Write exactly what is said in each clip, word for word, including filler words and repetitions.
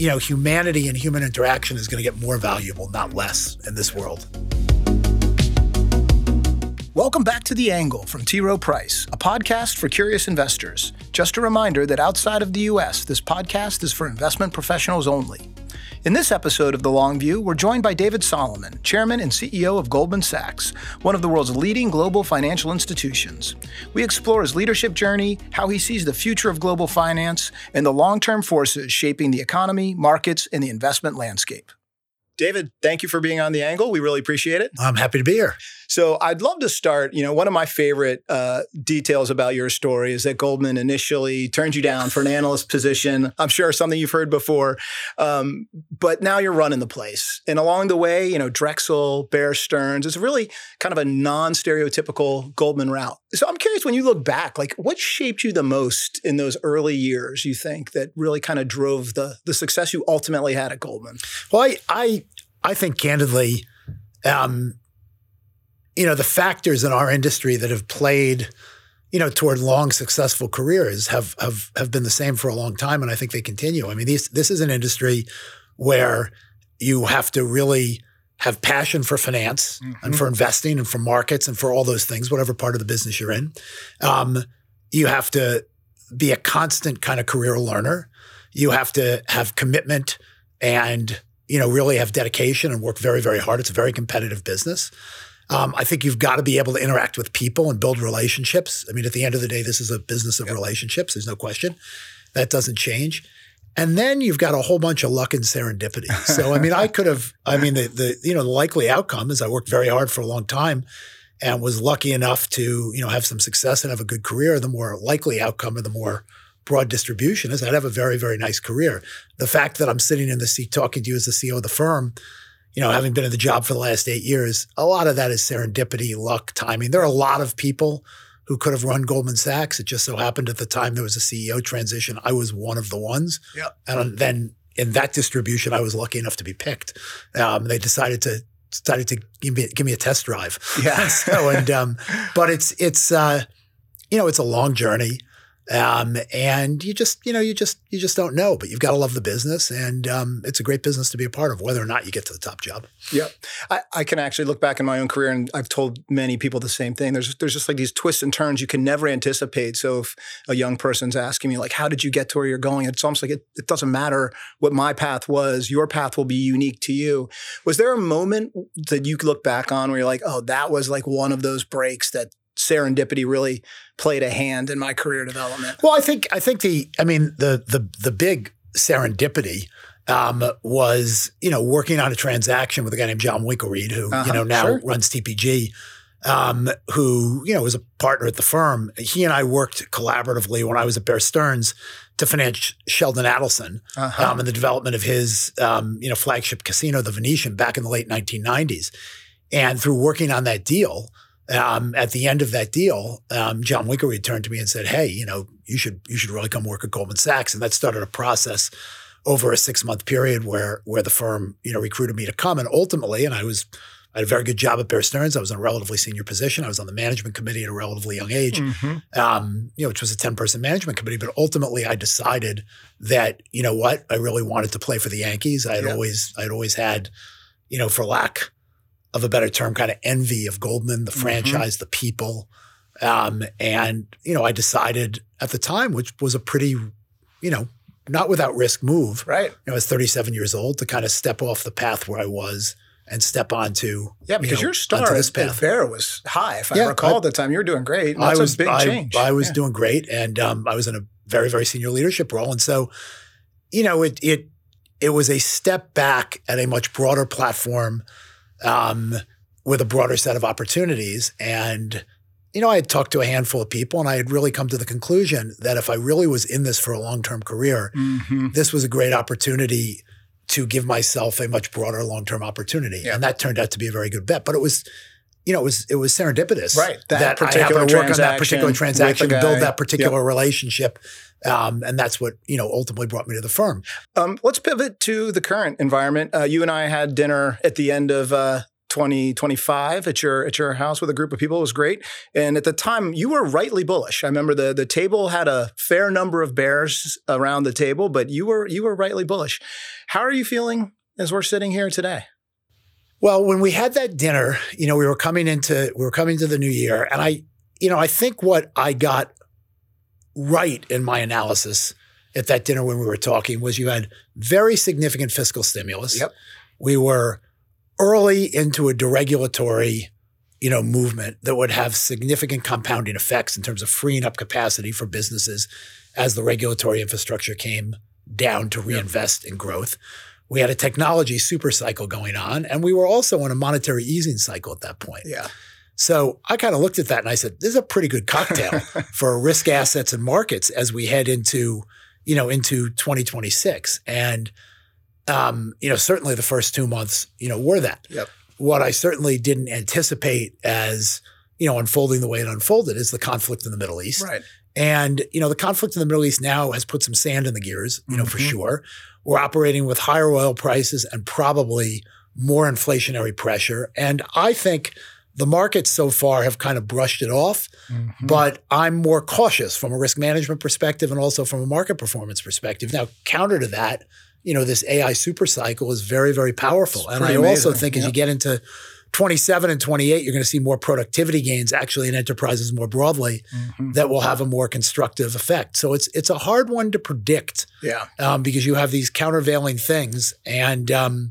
you know, humanity and human interaction is going to get more valuable, not less, in this world. Welcome back to The Angle from T. Rowe Price, a podcast for curious investors. Just a reminder that outside of the U S, this podcast is for investment professionals only. In this episode of The Long View, we're joined by David Solomon, Chairman and C E O of Goldman Sachs, one of the world's leading global financial institutions. We explore his leadership journey, how he sees the future of global finance, and the long-term forces shaping the economy, markets, and the investment landscape. David, thank you for being on The Angle. We really appreciate it. I'm happy to be here. So I'd love to start, you know, one of my favorite uh, details about your story is that Goldman initially turned you down for an analyst position. I'm sure something you've heard before, um, but now you're running the place. And along the way, you know, Drexel, Bear Stearns, it's really kind of a non-stereotypical Goldman route. So I'm curious, when you look back, like what shaped you the most in those early years, you think, that really kind of drove the, the success you ultimately had at Goldman? Well, I, I, I think candidly, um, you know, the factors in our industry that have played, you know, toward long, successful careers have have have been the same for a long time, and I think they continue. I mean, these, this is an industry where you have to really have passion for finance mm-hmm. and for investing and for markets and for all those things, whatever part of the business you're in. Um, you have to be a constant kind of career learner. You have to have commitment and, you know, really have dedication and work very, very hard. It's a very competitive business. Um, I think you've got to be able to interact with people and build relationships. I mean, at the end of the day, this is a business of yep. relationships. There's no question. That doesn't change. And then you've got a whole bunch of luck and serendipity. So, I mean, I could have, I mean, the, the, you know, the likely outcome is I worked very hard for a long time and was lucky enough to, you know, have some success and have a good career. The more likely outcome or the more broad distribution is I'd have a very, very nice career. The fact that I'm sitting in the seat talking to you as the C E O of the firm, you know, having been in the job for the last eight years, a lot of that is serendipity, luck, timing. There are a lot of people who could have run Goldman Sachs. It just so happened at the time there was a C E O transition. I was one of the ones. Yep. And then in that distribution, I was lucky enough to be picked. Um, they decided to decided to give me give me a test drive. Yeah. so and um, but it's it's uh, you know, it's a long journey. Um, and you just, you know, you just, you just don't know, but you've got to love the business, and um, it's a great business to be a part of, whether or not you get to the top job. Yeah. I, I can actually look back in my own career, and I've told many people the same thing. There's, there's just like these twists and turns you can never anticipate. So if a young person's asking me like, how did you get to where you're going? It's almost like it, it doesn't matter what my path was. Your path will be unique to you. Was there a moment that you could look back on where you're like, oh, that was like one of those breaks that serendipity really played a hand in my career development? Well, I think I think the I mean the the the big serendipity um, was, you know, working on a transaction with a guy named John Winkelried, who uh-huh, you know now sure. runs T P G, um, who you know was a partner at the firm. He and I worked collaboratively when I was at Bear Stearns to finance Sheldon Adelson uh-huh. um, and the development of his um, you know flagship casino, the Venetian, back in the late nineteen nineties. And through working on that deal, Um, at the end of that deal, um, John Winkelried turned to me and said, "Hey, you know, you should you should really come work at Goldman Sachs." And that started a process over a six month period where where the firm, you know, recruited me to come. And ultimately, and I was I had a very good job at Bear Stearns. I was in a relatively senior position. I was on the management committee at a relatively young age, mm-hmm. um, you know, which was a ten person management committee. But ultimately, I decided that, you know what, I really wanted to play for the Yankees. I had yeah. always I had always had, you know, for lack of a better term, kind of envy of Goldman, the franchise, mm-hmm. the people. Um, and, you know, I decided at the time, which was a pretty, you know, not without risk move. Right. You know, I was thirty-seven years old to kind of step off the path where I was and step onto, yeah, because you know, your star at Bear was high. If I yeah, recall I, at the time, you were doing great. That's I was, a big I, change. I was yeah. doing great. And um, I was in a very, very senior leadership role. And so, you know, it, it, it was a step back at a much broader platform, um, with a broader set of opportunities. And, you know, I had talked to a handful of people, and I had really come to the conclusion that if I really was in this for a long-term career, mm-hmm. this was a great opportunity to give myself a much broader long-term opportunity. Yeah. And that turned out to be a very good bet. But it was, you know, it was it was serendipitous. Right. That, that particular I happened to work on that particular transaction, build that particular yep. relationship. Um, and that's what, you know, ultimately brought me to the firm. Um, let's pivot to the current environment. Uh, you and I had dinner at the end of uh, twenty twenty-five at your at your house with a group of people. It was great. And at the time, you were rightly bullish. I remember the the table had a fair number of bears around the table, but you were you were rightly bullish. How are you feeling as we're sitting here today? Well, when we had that dinner, you know, we were coming into we were coming to the new year, and I, you know, I think what I got right in my analysis at that dinner when we were talking was you had very significant fiscal stimulus. Yep. We were early into a deregulatory, you know, movement that would have significant compounding effects in terms of freeing up capacity for businesses as the regulatory infrastructure came down to reinvest yep. in growth. We had a technology super cycle going on, and we were also in a monetary easing cycle at that point. Yeah. So I kind of looked at that and I said, this is a pretty good cocktail for risk assets and markets as we head into, you know, into twenty twenty-six. And, um, you know, certainly the first two months, you know, were that. Yep. What I certainly didn't anticipate as, you know, unfolding the way it unfolded is the conflict in the Middle East. Right. And, you know, the conflict in the Middle East now has put some sand in the gears, you know, mm-hmm. for sure. We're operating with higher oil prices and probably more inflationary pressure. And I think the markets so far have kind of brushed it off, mm-hmm. but I'm more cautious from a risk management perspective and also from a market performance perspective. Now, counter to that, you know, this A I super cycle is very, very powerful. It's and I amazing. also think as yep. you get into twenty-seven and twenty-eight, you're going to see more productivity gains actually in enterprises more broadly mm-hmm. that will have a more constructive effect. So it's it's a hard one to predict yeah. um, because you have these countervailing things. And um,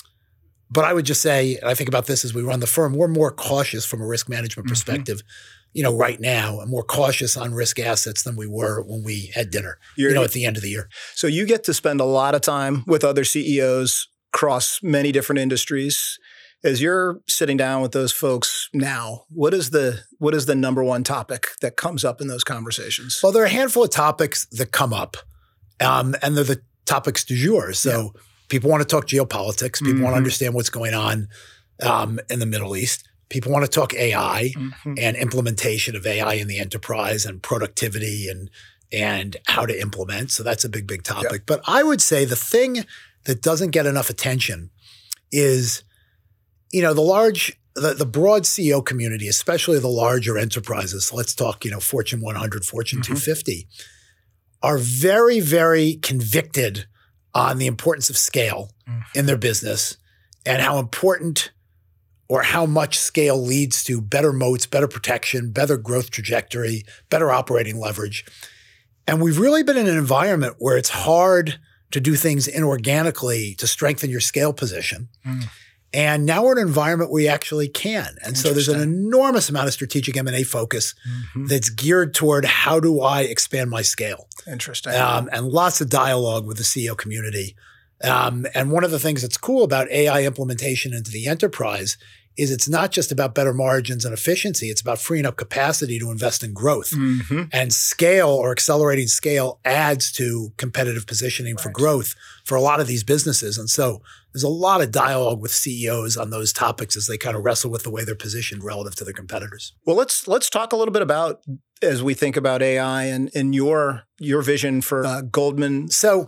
but I would just say, and I think about this as we run the firm, we're more cautious from a risk management mm-hmm. perspective, you know, right now, and more cautious on risk assets than we were when we had dinner, You're, you know, at the end of the year. So you get to spend a lot of time with other C E Os across many different industries. As you're sitting down with those folks now, what is the what is the number one topic that comes up in those conversations? Well, there are a handful of topics that come up, um, and they're the topics du jour. So yeah. people want to talk geopolitics. People mm-hmm. want to understand what's going on um, in the Middle East. People want to talk A I mm-hmm. and implementation of A I in the enterprise and productivity and and how to implement. So that's a big, big topic. Yep. But I would say the thing that doesn't get enough attention is, you know, the large, the, the broad C E O community, especially the larger enterprises, so let's talk, you know, Fortune one hundred, Fortune mm-hmm. two fifty, are very, very convicted on the importance of scale mm-hmm. in their business and how important or how much scale leads to better moats, better protection, better growth trajectory, better operating leverage. And we've really been in an environment where it's hard to do things inorganically to strengthen your scale position. Mm. And now we're in an environment where you actually can. And so there's an enormous amount of strategic M and A focus mm-hmm. that's geared toward how do I expand my scale? Interesting. Um, and lots of dialogue with the C E O community. Um, and one of the things that's cool about A I implementation into the enterprise is it's not just about better margins and efficiency. It's about freeing up capacity to invest in growth. Mm-hmm. And scale or accelerating scale adds to competitive positioning right. for growth for a lot of these businesses. And so there's a lot of dialogue with C E Os on those topics as they kind of wrestle with the way they're positioned relative to their competitors. Well, let's let's talk a little bit about, as we think about A I and, and your your vision for uh, Goldman. So,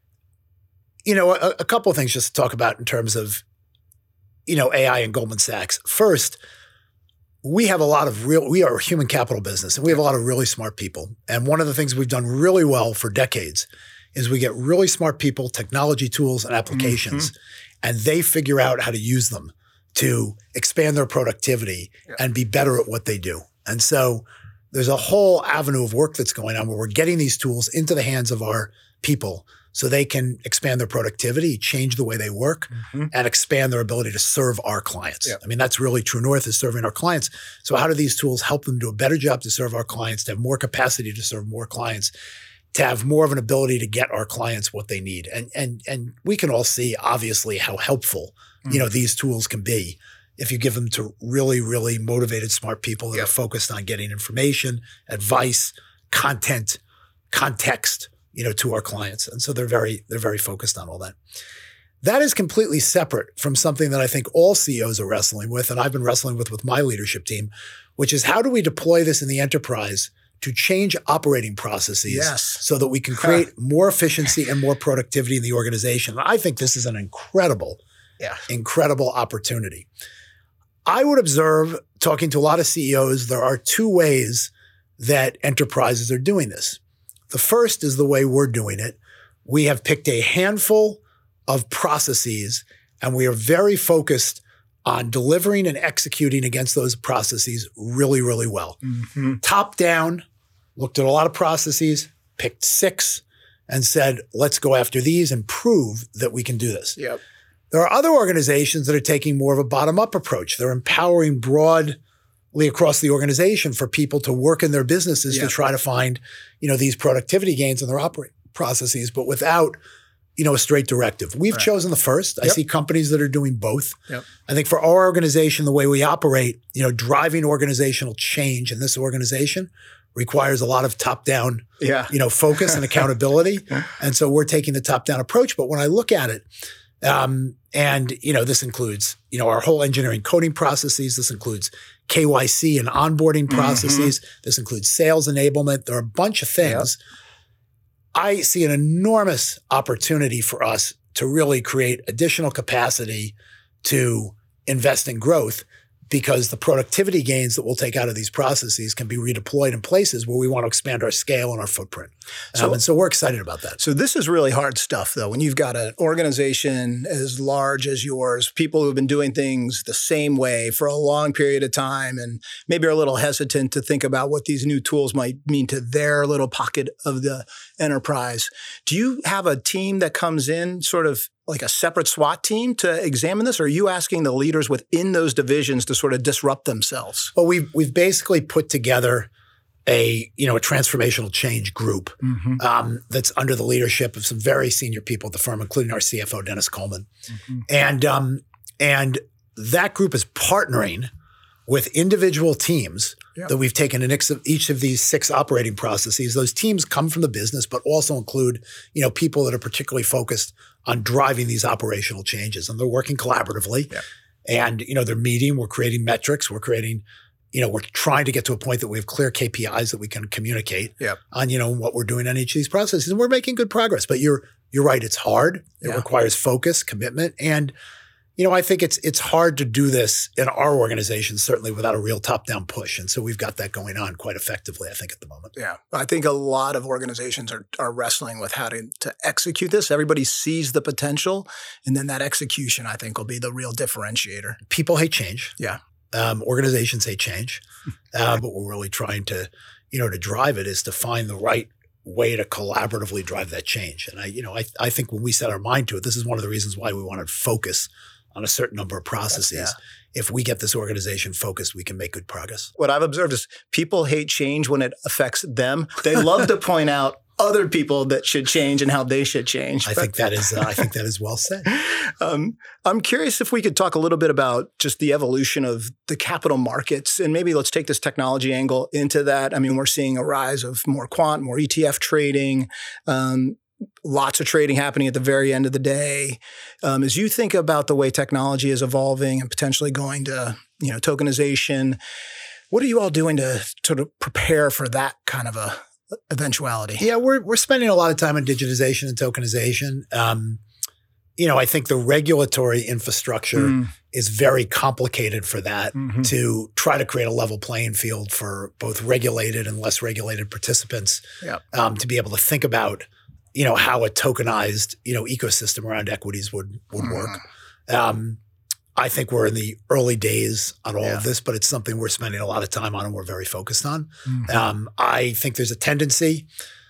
you know, a, a couple of things just to talk about in terms of, you know, A I and Goldman Sachs. First, we have a lot of real, we are a human capital business and we have a lot of really smart people. And one of the things we've done really well for decades is we get really smart people, technology tools and applications, mm-hmm. and they figure out how to use them to expand their productivity yeah. and be better at what they do. And so there's a whole avenue of work that's going on where we're getting these tools into the hands of our people so they can expand their productivity, change the way they work, mm-hmm. and expand their ability to serve our clients. Yep. I mean, that's really true north is serving our clients. So how do these tools help them do a better job to serve our clients, to have more capacity to serve more clients, to have more of an ability to get our clients what they need? And and and we can all see, obviously, how helpful mm-hmm. you know these tools can be if you give them to really, really motivated, smart people that yep. are focused on getting information, advice, content, context, you know, to our clients. And so they're very, they're very focused on all that. That is completely separate from something that I think all C E Os are wrestling with, and I've been wrestling with with my leadership team, which is how do we deploy this in the enterprise to change operating processes yes. so that we can create more efficiency and more productivity in the organization. And I think this is an incredible, yeah. incredible opportunity. I would observe, talking to a lot of C E Os, there are two ways that enterprises are doing this. The first is the way we're doing it. We have picked a handful of processes, and we are very focused on delivering and executing against those processes really, really well. Mm-hmm. Top down, looked at a lot of processes, picked six, and said, let's go after these and prove that we can do this. Yep. There are other organizations that are taking more of a bottom-up approach. They're empowering broadly across the organization for people to work in their businesses yep. to try to find, you know, these productivity gains in their operating processes, but without, you know, a straight directive. We've right. chosen the first. Yep. I see companies that are doing both. Yep. I think for our organization, the way we operate, you know, driving organizational change in this organization requires a lot of top-down, yeah. you know, focus and accountability. And so we're taking the top-down approach. But when I look at it, um, and, you know, this includes, you know, our whole engineering coding processes. This includes K Y C and onboarding processes. Mm-hmm. This includes sales enablement. There are a bunch of things. Yep. I see an enormous opportunity for us to really create additional capacity to invest in growth, because the productivity gains that we'll take out of these processes can be redeployed in places where we want to expand our scale and our footprint. So, um, and so we're excited about that. So this is really hard stuff, though. When you've got an organization as large as yours, people who have been doing things the same way for a long period of time and maybe are a little hesitant to think about what these new tools might mean to their little pocket of the enterprise. Do you have a team that comes in sort of like a separate SWAT team to examine this? Or are you asking the leaders within those divisions to sort of disrupt themselves? Well, we've, we've basically put together a, you know, a transformational change group mm-hmm. um, that's under the leadership of some very senior people at the firm, including our C F O, Dennis Coleman. Mm-hmm. And, um, and that group is partnering with individual teams yep. that we've taken in each of these six operating processes. Those teams come from the business, but also include, you know, people that are particularly focused on driving these operational changes. And they're working collaboratively. Yep. And, you know, they're meeting, we're creating metrics, we're creating, you know, we're trying to get to a point that we have clear K P Is that we can communicate yep. on, you know, what we're doing on each of these processes. And we're making good progress. But you're you're right, it's hard. It yeah. requires focus, commitment, and you know, I think it's it's hard to do this in our organization, certainly without a real top-down push. And so we've got that going on quite effectively, I think, at the moment. Yeah. I think a lot of organizations are are wrestling with how to, to execute this. Everybody sees the potential, and then that execution, I think, will be the real differentiator. People hate change. Yeah. Um, organizations hate change. uh, but we're really trying to, you know, to drive it is to find the right way to collaboratively drive that change. And I, you know, I I think when we set our mind to it, this is one of the reasons why we wanted focus on a certain number of processes. Yeah. If we get this organization focused, we can make good progress. What I've observed is people hate change when it affects them. They love to point out other people that should change and how they should change. I think that is uh, I think that is well said. Um, I'm curious if we could talk a little bit about just the evolution of the capital markets, and maybe let's take this technology angle into that. I mean, we're seeing a rise of more quant, more E T F trading. Um, Lots of trading happening at the very end of the day. Um, as you think about the way technology is evolving and potentially going to, you know, tokenization, what are you all doing to sort of prepare for that kind of a eventuality? Yeah, we're we're spending a lot of time on digitization and tokenization. Um, you know, I think the regulatory infrastructure mm. is very complicated for that mm-hmm. to try to create a level playing field for both regulated and less regulated participants yep. um, to be able to think about, you know, how a tokenized, you know, ecosystem around equities would, would mm. work. Um, I think we're in the early days on all yeah. of this, but it's something we're spending a lot of time on and we're very focused on. Mm-hmm. Um, I think there's a tendency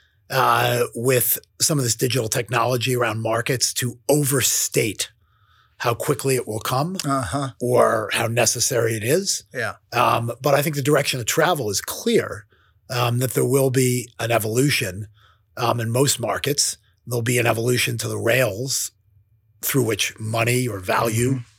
uh, with some of this digital technology around markets to overstate how quickly it will come uh-huh. or how necessary it is. Yeah. Um, but I think the direction of travel is clear, um, that there will be an evolution Um, in most markets. There'll be an evolution to the rails through which money or value, mm-hmm.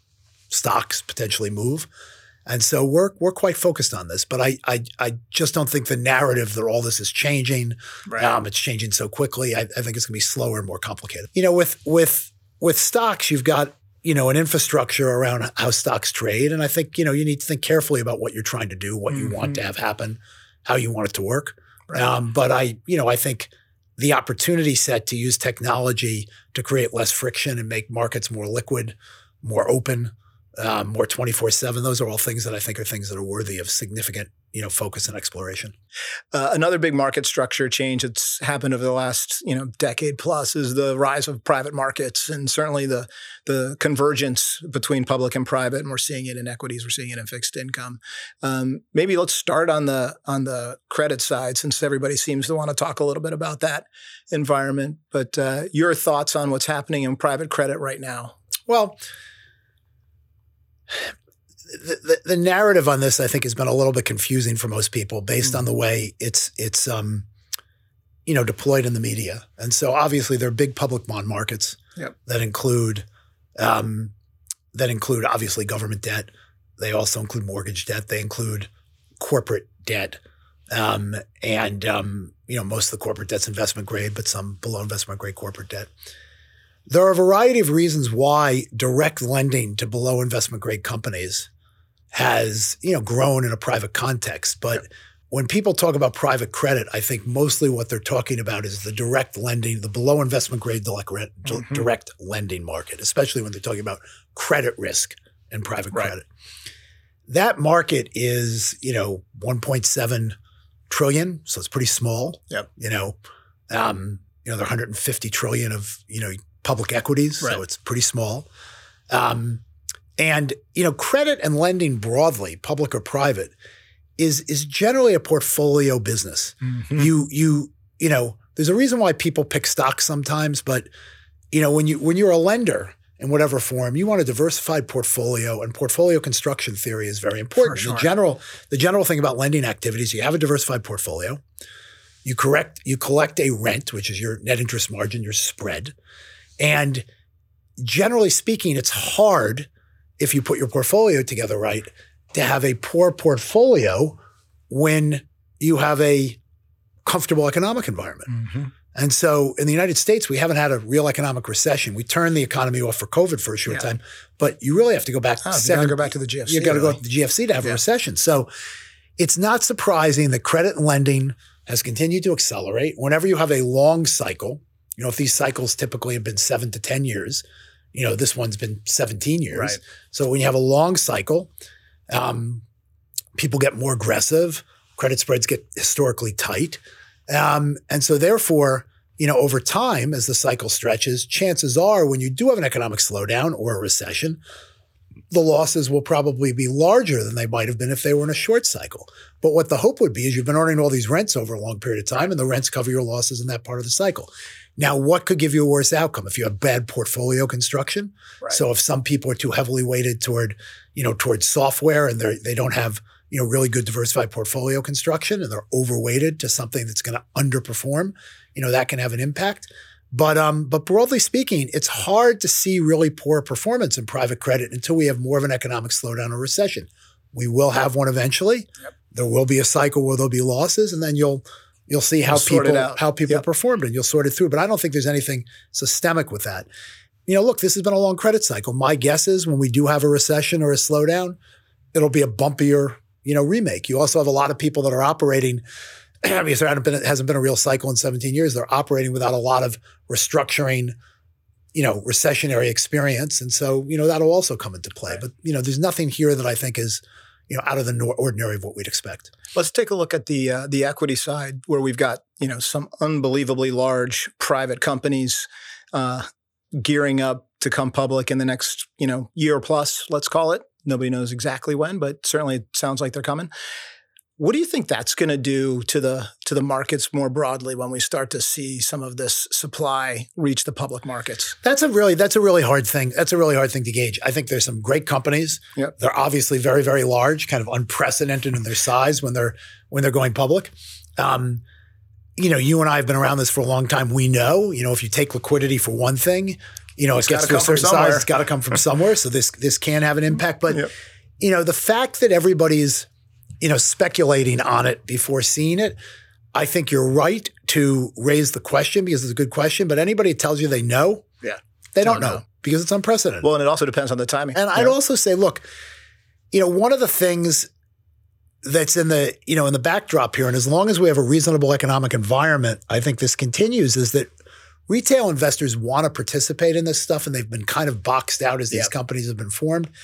stocks potentially move. And so we're we're quite focused on this. But I I, I just don't think the narrative that all this is changing, right. um, it's changing so quickly. I, I think it's going to be slower and more complicated. You know, with with with stocks, you've got, you know, an infrastructure around how stocks trade. And I think, you know, you need to think carefully about what you're trying to do, what mm-hmm. you want to have happen, how you want it to work. Right. Um, but I, you know, I think the opportunity set to use technology to create less friction and make markets more liquid, more open, um, more twenty-four seven. Those are all things that I think are things that are worthy of significant, you know, focus and exploration. Uh, another big market structure change that's happened over the last, you know, decade plus is the rise of private markets, and certainly the the convergence between public and private. And we're seeing it in equities, we're seeing it in fixed income. Um, maybe let's start on the on the credit side, since everybody seems to want to talk a little bit about that environment. But uh, your thoughts on what's happening in private credit right now? Well, The, the, the narrative on this, I think, has been a little bit confusing for most people based mm-hmm. on the way it's it's um, you know deployed in the media. And so, obviously, there are big public bond markets yep. that include um, that include obviously government debt. They also include mortgage debt. They include corporate debt, um, and um, you know most of the corporate debt's investment grade, but some below investment grade corporate debt. There are a variety of reasons why direct lending to below investment grade companies has, you know, grown in a private context. But yep. when people talk about private credit, I think mostly what they're talking about is the direct lending, the below investment grade direct, mm-hmm. direct lending market, especially when they're talking about credit risk and private right. credit. That market is, you know, one point seven trillion, so it's pretty small. Yep. You know, um, you know, there are one hundred fifty trillion of, you know, public equities, right. so it's pretty small. Um, and, you know, credit and lending broadly, public or private, is is generally a portfolio business. Mm-hmm. You you you know, there's a reason why people pick stocks sometimes, but you know, when you when you're a lender in whatever form, you want a diversified portfolio, and portfolio construction theory is very important. Sure. The general the general thing about lending activities, you have a diversified portfolio. You correct you collect a rent, which is your net interest margin, your spread. And generally speaking, it's hard if you put your portfolio together right to have a poor portfolio when you have a comfortable economic environment. Mm-hmm. And so in the United States, we haven't had a real economic recession. We turned the economy off for COVID for a short yeah. time, but you really have to go back. Oh, seven, you got to go back to the G F C. You got to really. go to the G F C to have yeah. a recession. So it's not surprising that credit and lending has continued to accelerate. Whenever you have a long cycle, you know, if these cycles typically have been seven to ten years, you know, this one's been seventeen years. Right. So when you have a long cycle, um, people get more aggressive. Credit spreads get historically tight. Um, and so therefore, you know, over time, as the cycle stretches, chances are when you do have an economic slowdown or a recession, the losses will probably be larger than they might have been if they were in a short cycle. But what the hope would be is you've been earning all these rents over a long period of time, and the rents cover your losses in that part of the cycle. Now, what could give you a worse outcome if you have bad portfolio construction? Right. So if some people are too heavily weighted toward, you know, towards software, and they they don't have, you know, really good diversified portfolio construction, and they're overweighted to something that's going to underperform, you know, that can have an impact. But um, but broadly speaking, it's hard to see really poor performance in private credit until we have more of an economic slowdown or recession. We will have one eventually. Yep. There will be a cycle where there'll be losses, and then you'll you'll see how you'll people how people yep. performed, and you'll sort it through. But I don't think there's anything systemic with that. You know, look, this has been a long credit cycle. My guess is when we do have a recession or a slowdown, it'll be a bumpier, you know, remake. You also have a lot of people that are operating. Because there hasn't been, hasn't been a real cycle in seventeen years. They're operating without a lot of restructuring, you know, recessionary experience. And so, you know, that'll also come into play. Right. But, you know, there's nothing here that I think is, you know, out of the ordinary of what we'd expect. Let's take a look at the uh, the equity side, where we've got, you know, some unbelievably large private companies uh, gearing up to come public in the next, you know, year plus, let's call it. Nobody knows exactly when, but certainly it sounds like they're coming. What do you think that's going to do to the to the markets more broadly when we start to see some of this supply reach the public markets? That's a really that's a really hard thing. That's a really hard thing to gauge. I think there's some great companies. Yep. They're obviously very, very large, kind of unprecedented in their size when they're when they're going public. Um, you know, you and I have been around this for a long time. We know, you know, if you take liquidity for one thing, you know, it's it gets to a certain size. It's got to come from somewhere. So this this can have an impact. But yep. you know, the fact that everybody's you know, speculating on it before seeing it, I think you're right to raise the question because it's a good question. But anybody that tells you they know, yeah, they don't, don't know. know because it's unprecedented. Well, and it also depends on the timing. And yeah. I'd also say, look, you know, one of the things that's in the, you know, in the backdrop here, and as long as we have a reasonable economic environment, I think this continues, is that retail investors want to participate in this stuff, and they've been kind of boxed out as these yep. companies have been formed.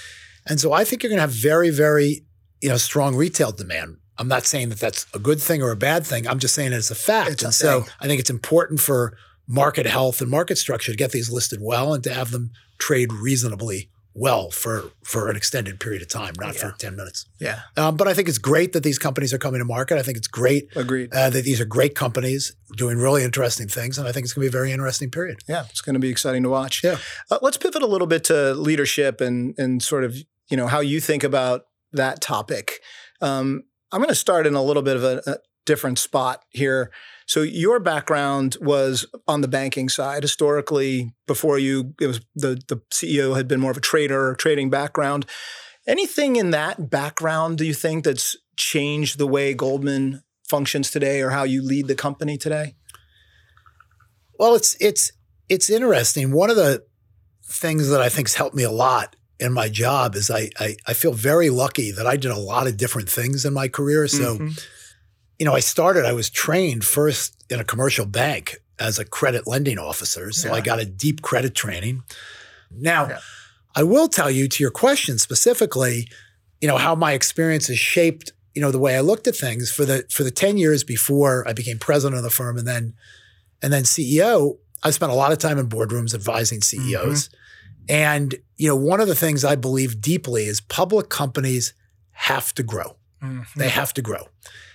And so I think you're going to have very, very, you know, strong retail demand. I'm not saying that that's a good thing or a bad thing. I'm just saying it's a fact. It's a and so thing. I think it's important for market health and market structure to get these listed well and to have them trade reasonably well for, for an extended period of time, not Yeah. for ten minutes. Yeah. Um, but I think it's great that these companies are coming to market. I think it's great Agreed. uh, that these are great companies doing really interesting things. And I think it's going to be a very interesting period. Yeah, it's going to be exciting to watch. Yeah. Uh, let's pivot a little bit to leadership and and sort of, you know, how you think about that topic. Um, I'm going to start in a little bit of a, a different spot here. So your background was on the banking side. Historically, before you, it was the, the C E O had been more of a trader or trading background. Anything in that background, do you think, that's changed the way Goldman functions today or how you lead the company today? Well, it's it's it's interesting. One of the things that I think has helped me a lot in my job is I, I I feel very lucky that I did a lot of different things in my career. So, Mm-hmm. you know, I started, I was trained first in a commercial bank as a credit lending officer. So Yeah. I got a deep credit training. Now, Yeah. I will tell you, to your question specifically, you know, how my experience has shaped, you know, the way I looked at things for the for the ten years before I became president of the firm and then and then C E O. I spent a lot of time in boardrooms advising C E Os. And, you know, one of the things I believe deeply is public companies have to grow. Mm-hmm. They have to grow.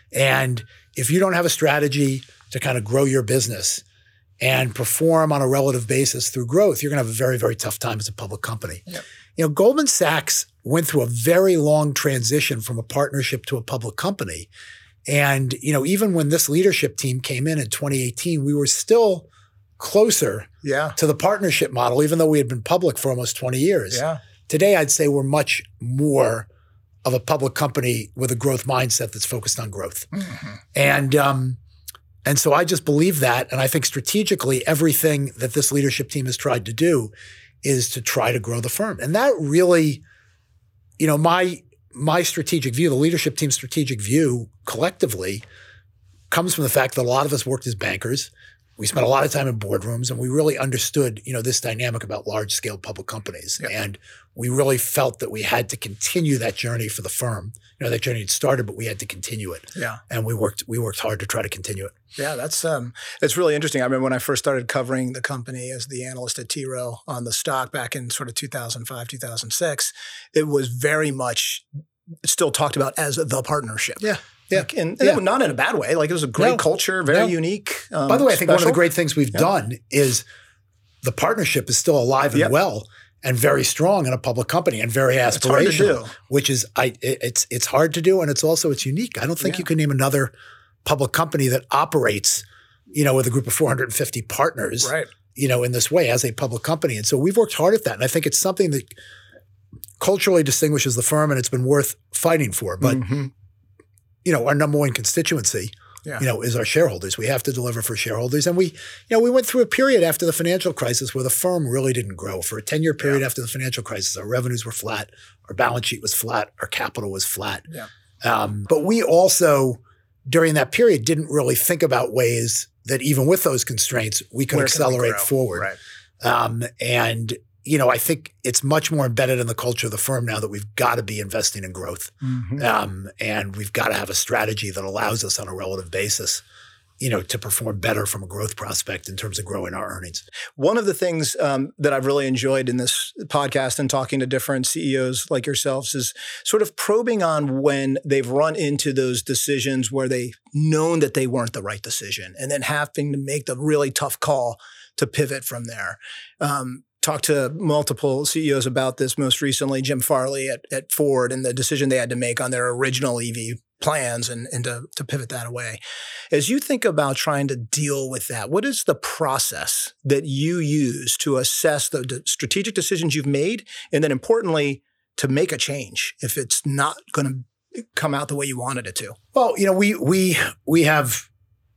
And if you don't have a strategy to kind of grow your business and perform on a relative basis through growth, you're going to have a very, very tough time as a public company. Yep. You know, Goldman Sachs went through a very long transition from a partnership to a public company. And, you know, even when this leadership team came in in twenty eighteen, we were still closer Yeah. to the partnership model, even though we had been public for almost twenty years. Yeah. Today, I'd say we're much more of a public company with a growth mindset that's focused on growth. Mm-hmm. And um, and so I just believe that. And I think strategically, everything that this leadership team has tried to do is to try to grow the firm. And that really, you know, my my strategic view, the leadership team's strategic view collectively comes from the fact that a lot of us worked as bankers. We spent a lot of time in boardrooms and we really understood, you know, this dynamic about large scale public companies. Yep. And we really felt that we had to continue that journey for the firm. You know, that journey had started, but we had to continue it. Yeah. And we worked, we worked hard to try to continue it. Yeah, that's um, it's really interesting. I remember when I first started covering the company as the analyst at T. Rowe on the stock back in sort of two thousand five, two thousand six, it was very much still talked about as the partnership. Yeah. Yeah. Like, and, Yeah. and not in a bad way. Like it was a great No. culture, very No. unique. Um, By the way, I think one of the special. great things we've Yeah. done is the partnership is still alive and Yep. well and very strong in a public company and very It's hard to aspirational, do. which is I it- it's it's hard to do and it's also it's unique. I don't think Yeah. you can name another public company that operates, you know, with a group of four hundred fifty partners, Right. you know, in this way as a public company. And so we've worked hard at that. And I think it's something that culturally distinguishes the firm and it's been worth fighting for. But, Mhm. you know, our number one constituency, Yeah. you know, is our shareholders. We have to deliver for shareholders. And we, you know, we went through a period after the financial crisis where the firm really didn't grow. For a ten-year period after the financial crisis, our revenues were flat, our balance sheet was flat, our capital was flat. Yeah. Um, but we also, during that period, didn't really think about ways that even with those constraints, we could Where can we accelerate grow? forward. Right. Um, and, you know, I think it's much more embedded in the culture of the firm now that we've got to be investing in growth. Mhm. Um, and we've got to have a strategy that allows us on a relative basis, you know, to perform better from a growth prospect in terms of growing our earnings. One of the things um, that I've really enjoyed in this podcast and talking to different C E Os like yourselves is sort of probing on when they've run into those decisions where they've known that they weren't the right decision and then having to make the really tough call to pivot from there. Um, talked to multiple C E Os about this most recently, Jim Farley at, at Ford and the decision they had to make on their original E V plans and, and to, to pivot that away. As you think about trying to deal with that, what is the process that you use to assess the d- strategic decisions you've made? And then importantly, to make a change if it's not going to come out the way you wanted it to? Well, you know, we we we have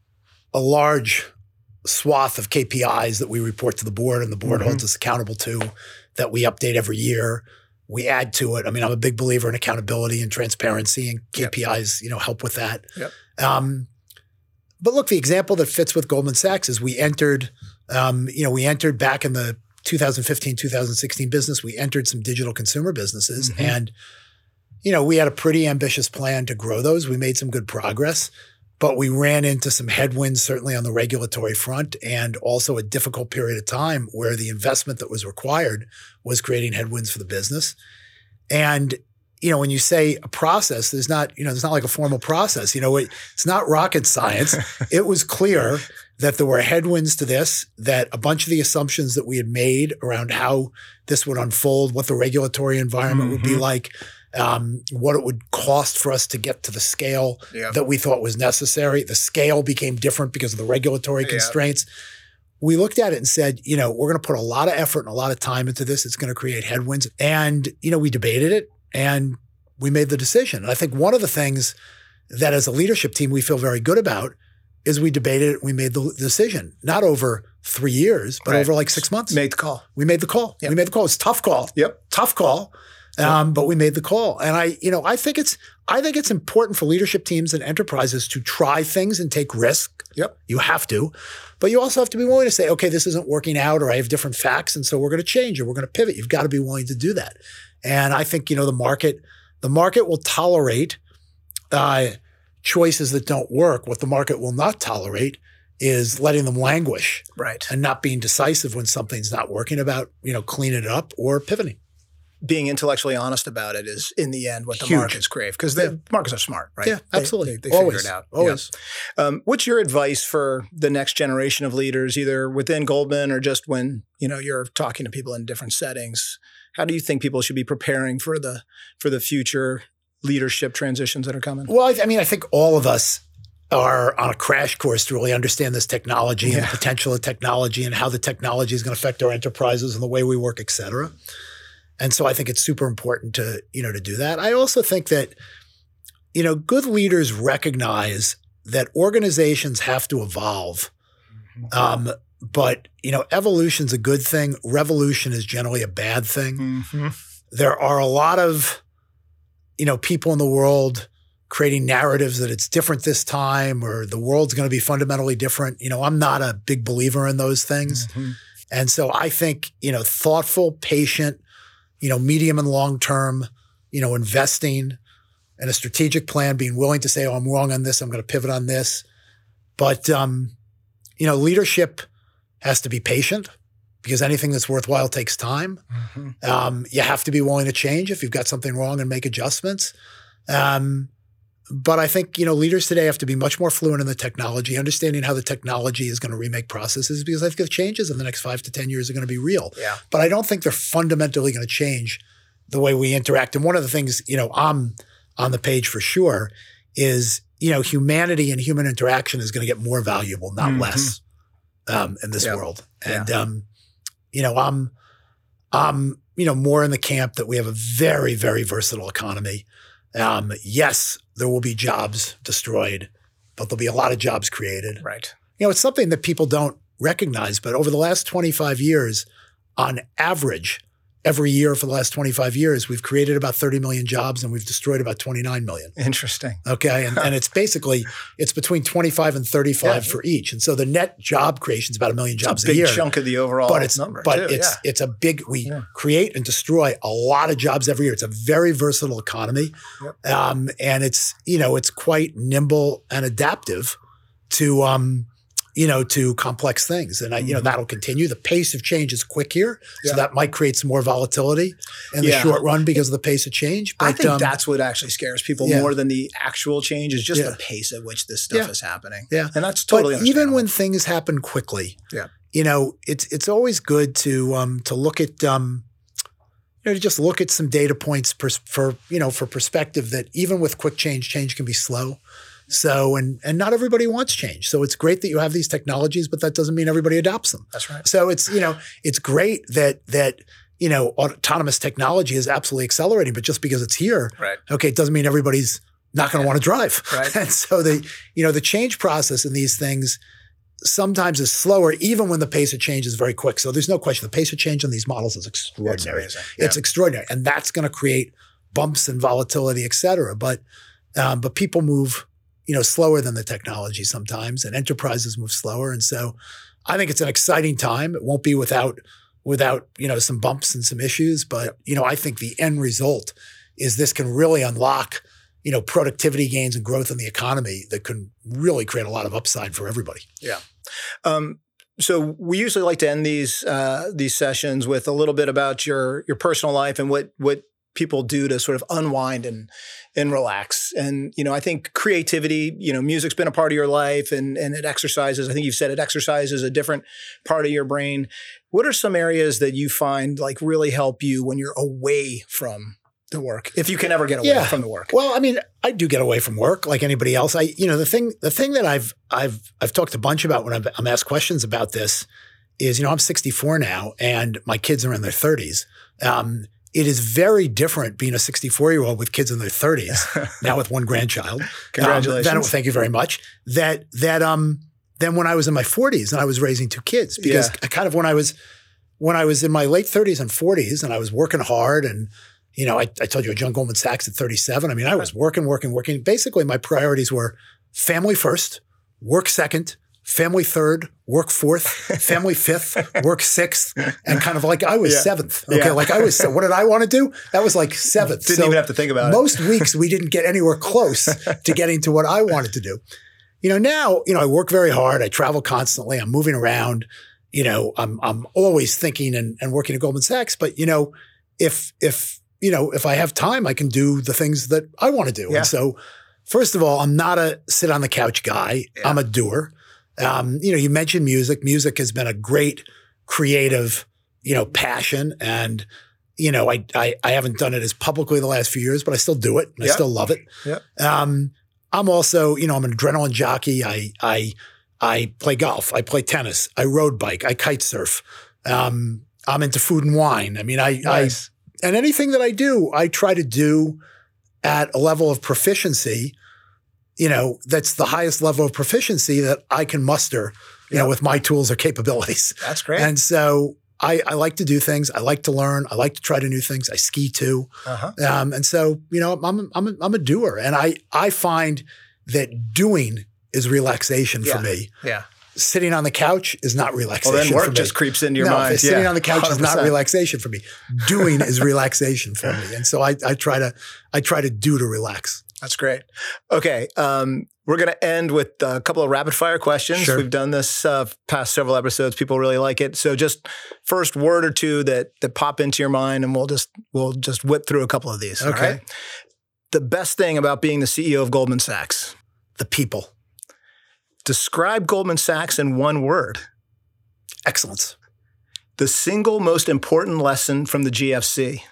a large swath of K P Is that we report to the board and the board Mhm. holds us accountable to that we update every year. We add to it. I mean, I'm a big believer in accountability and transparency, and K P Is, you know, help with that. Yep. Um, but look, the example that fits with Goldman Sachs is we entered, um, you know, we entered back in the two thousand fifteen, two thousand sixteen business, we entered some digital consumer businesses. Mm-hmm. And, you know, we had a pretty ambitious plan to grow those. We made some good progress, but we ran into some headwinds, certainly on the regulatory front, and also a difficult period of time where the investment that was required was creating headwinds for the business. And, you know, when you say a process, there's not, you know, there's not like a formal process. You know, it, it's not rocket science. It was clear that there were headwinds to this, that a bunch of the assumptions that we had made around how this would unfold, what the regulatory environment mm-hmm. would be like, um, what it would cost for us to get to the scale yep. that we thought was necessary. The scale became different because of the regulatory constraints. Yep. We looked at it and said, you know, we're going to put a lot of effort and a lot of time into this. It's going to create headwinds. And, you know, we debated it and we made the decision. And I think one of the things that as a leadership team we feel very good about is we debated it, we made the decision, not over three years, but right. over like six months. Made the call. We made the call. Yep. We made the call. It's a tough call. Yep. Tough call. Um, yep. But we made the call. And I, you know, I think it's, I think it's important for leadership teams and enterprises to try things and take risk. Yep. You have to, but you also have to be willing to say, okay, this isn't working out, or I have different facts. And so we're going to change or we're going to pivot. You've got to be willing to do that. And I think, you know, the market, the market will tolerate, uh, choices that don't work. What the market will not tolerate is letting them languish, right, and not being decisive when something's not working, about, you know, cleaning it up or pivoting. Being intellectually honest about it is, in the end, what the Huge. markets crave, because the yeah. markets are smart, right? Yeah, absolutely. They, they, they Always. figure it out. Always. Yeah. Um, what's your advice for the next generation of leaders, either within Goldman or just when, you know, you're talking to people in different settings? How do you think people should be preparing for the for the future leadership transitions that are coming? Well, I, I mean, I think all of us are on a crash course to really understand this technology yeah. and the potential of technology and how the technology is going to affect our enterprises and the way we work, et cetera. And so I think it's super important to, you know, to do that. I also think that, you know, good leaders recognize that organizations have to evolve. Mm-hmm. Um, but, you know, evolution's a good thing. Revolution is generally a bad thing. Mm-hmm. There are a lot of, you know, people in the world creating narratives that it's different this time or the world's going to be fundamentally different. You know, I'm not a big believer in those things. Mm-hmm. And so I think, you know, thoughtful, patient, you know, medium and long-term, you know, investing in a strategic plan, being willing to say, oh, I'm wrong on this, I'm going to pivot on this. But, um, you know, leadership has to be patient because anything that's worthwhile takes time. Mm-hmm. Um, you have to be willing to change if you've got something wrong and make adjustments. Um, but I think, you know, leaders today have to be much more fluent in the technology, understanding how the technology is going to remake processes, because I think the changes in the next five to ten years are going to be real. Yeah. But I don't think they're fundamentally going to change the way we interact. And one of the things, you know, I'm on the page for sure is, you know, humanity and human interaction is going to get more valuable, not mm-hmm. less, um, in this yeah. world. And, yeah. um, you know, I'm, I'm, you know, more in the camp that we have a very, very versatile economy. Um, yes, there will be jobs destroyed, but there'll be a lot of jobs created. Right. You know, it's something that people don't recognize, but over the last twenty-five years, on average, every year for the last twenty-five years, we've created about thirty million jobs and we've destroyed about twenty-nine million. Interesting. Okay. And, and it's basically, it's between twenty-five and thirty-five yeah. for each. And so the net job creation is about a million jobs it's a, big a year. chunk of the overall but it's, number. But too. it's, yeah. it's a big, we yeah. create and destroy a lot of jobs every year. It's a very versatile economy. Yep. Um, and it's, you know, it's quite nimble and adaptive to, um, you know, to complex things. And I, you know, that'll continue. The pace of change is quick here. Yeah. So that might create some more volatility in yeah. the short run because of the pace of change. But, I think um, that's what actually scares people yeah. more than the actual change, is just yeah. the pace at which this stuff yeah. is happening. Yeah. And that's totally But even when things happen quickly, yeah. you know, it's it's always good to um, to look at um, you know, to just look at some data points pers- for, you know, for perspective that even with quick change, change can be slow. So, and and not everybody wants change. So it's great that you have these technologies, but that doesn't mean everybody adopts them. That's right. So it's, you know, it's great that, that, you know, autonomous technology is absolutely accelerating, but just because it's here, right. okay, it doesn't mean everybody's not going to want to drive. Right. And so the, you know, the change process in these things sometimes is slower, even when the pace of change is very quick. So there's no question. The pace of change on these models is extraordinary. It's, it's yeah. extraordinary. And that's going to create bumps and volatility, et cetera. But, um, but people move, you know, slower than the technology sometimes, and enterprises move slower. And so I think it's an exciting time. It won't be without without, you know, some bumps and some issues. But, you know, I think the end result is this can really unlock, you know, productivity gains and growth in the economy that can really create a lot of upside for everybody. Yeah. Um, so we usually like to end these uh, these sessions with a little bit about your your personal life and what what people do to sort of unwind and and relax. And, you know, I think creativity, you know, music's been a part of your life and, and it exercises. I think you've said it exercises a different part of your brain. What are some areas that you find like really help you when you're away from the work, if you can ever get away yeah. from the work? Well, I mean, I do get away from work like anybody else. I, you know, the thing, the thing that I've, I've, I've talked a bunch about when I've, I'm asked questions about this is, you know, I'm sixty-four now and my kids are in their thirties. Um, It is very different being a sixty-four-year-old with kids in their thirties, now with one grandchild. Congratulations. Um, that, thank you very much. That that um then when I was in my forties and I was raising two kids, because Yeah. I kind of when I was when I was in my late thirties and forties and I was working hard and, you know, I, I told you I joined Goldman Sachs at thirty-seven. I mean, I was working, working, working. Basically, my priorities were family first, work second, family third, work fourth, family fifth, work sixth, and kind of like I was Yeah. seventh. Okay, Yeah. like I was, what did I want to do? That was like seventh. Didn't So even have to think about it. most weeks we didn't get anywhere close to getting to what I wanted to do. You know, now, you know, I work very hard. I travel constantly. I'm moving around. You know, I'm I'm always thinking and, and working at Goldman Sachs. But, you know, if if you know, if I have time, I can do the things that I want to do. Yeah. And so, first of all, I'm not a sit on the couch guy. Yeah. I'm a doer. Um, you know, you mentioned music. Music has been a great creative, you know, passion. And, you know, I, I, I haven't done it as publicly the last few years, but I still do it. And Yeah. I still love it. Yeah. Um, I'm also, you know, I'm an adrenaline jockey. I, I, I play golf. I play tennis. I road bike. I kite surf. Um, I'm into food and wine. I mean, I, Nice. I, and anything that I do, I try to do at a level of proficiency, you know, that's the highest level of proficiency that I can muster, you Yeah. know, with my tools or capabilities. That's great. And so I, I like to do things. I like to learn. I like to try to new things. I ski too. uh-huh. Um, and so, you know, I'm, I'm, a, I'm a doer. And I, I find that doing is relaxation Yeah. for me. Yeah. Sitting on the couch is not relaxation Well, then for work me. just creeps into your no, mind. Sitting Yeah. on the couch one hundred is not percent. relaxation for me. Doing is relaxation for me. And so I, I try to, I try to do to relax. That's great. Okay. Um, we're going to end with a couple of rapid fire questions. Sure. We've done this uh, past several episodes. People really like it. So just first word or two that that pop into your mind, and we'll just we'll just whip through a couple of these. Okay. All right? The best thing about being the C E O of Goldman Sachs. The people. Describe Goldman Sachs in one word. Excellence. The single most important lesson from the G F C.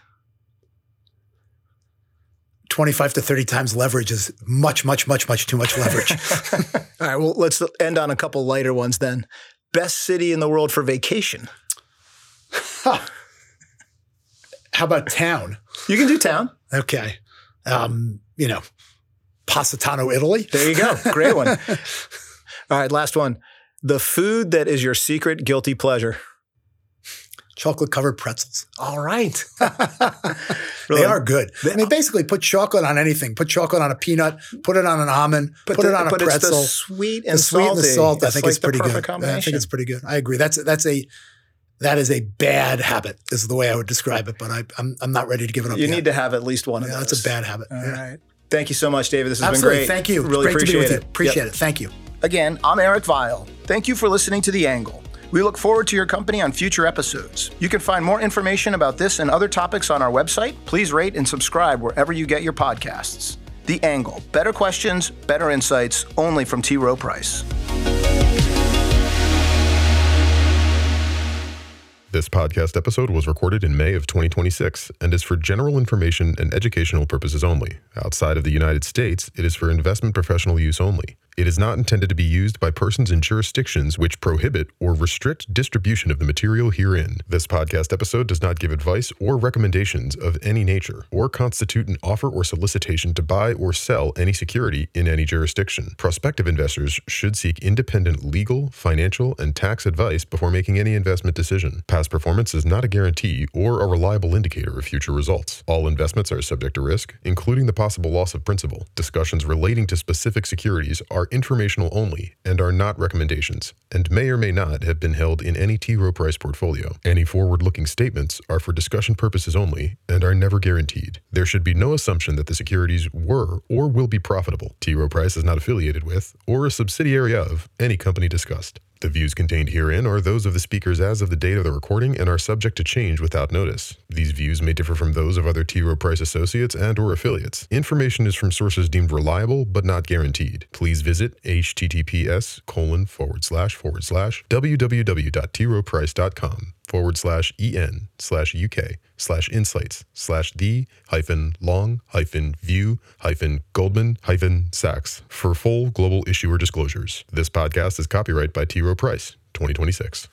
twenty-five to thirty times leverage is much, much, much, much too much leverage. All right. Well, let's end on a couple lighter ones then. Best city in the world for vacation. How about town? You can do town. Okay. Um, you know, Positano, Italy. There you go. Great one. All right, last one. The food that is your secret guilty pleasure. Chocolate covered pretzels. All right. They are good. I mean, basically put chocolate on anything. Put chocolate on a peanut, put it on an almond, But put the, it on a but pretzel. It's the sweet and the sweet salty. and the salt, I It's think like it's pretty the good. perfect combination. I think it's pretty good. I agree. That's that's a that is a bad habit, is the way I would describe it, but I, I'm I'm not ready to give it up You yet. need to have at least one of Yeah, those. that's a bad habit. All Yeah. right. Thank you so much, David. This has Absolutely. been great. Thank you. Really Great appreciate to be with it. you. Appreciate Yep. it. Thank you. Again, I'm Eric Vile. Thank you for listening to The Angle. We look forward to your company on future episodes. You can find more information about this and other topics on our website. Please rate and subscribe wherever you get your podcasts. The Angle. Better questions, better insights, only from T. Rowe Price. This podcast episode was recorded in May of twenty twenty-six and is for general information and educational purposes only. Outside of the United States, it is for investment professional use only. It is not intended to be used by persons in jurisdictions which prohibit or restrict distribution of the material herein. This podcast episode does not give advice or recommendations of any nature or constitute an offer or solicitation to buy or sell any security in any jurisdiction. Prospective investors should seek independent legal, financial, and tax advice before making any investment decision. Past performance is not a guarantee or a reliable indicator of future results. All investments are subject to risk, including the possible loss of principal. Discussions relating to specific securities are are informational only and are not recommendations, and may or may not have been held in any T. Rowe Price portfolio. Any forward-looking statements are for discussion purposes only and are never guaranteed. There should be no assumption that the securities were or will be profitable. T. Rowe Price is not affiliated with or a subsidiary of any company discussed. The views contained herein are those of the speakers as of the date of the recording and are subject to change without notice. These views may differ from those of other T. Rowe Price associates and or affiliates. Information is from sources deemed reliable but not guaranteed. Please visit https colon forward slash forward slash www.troweprice.com forward slash en slash uk slash insights slash the hyphen long hyphen view hyphen Goldman hyphen Sachs for full global issuer disclosures. This podcast is copyright by T. Rowe Price, twenty twenty-six.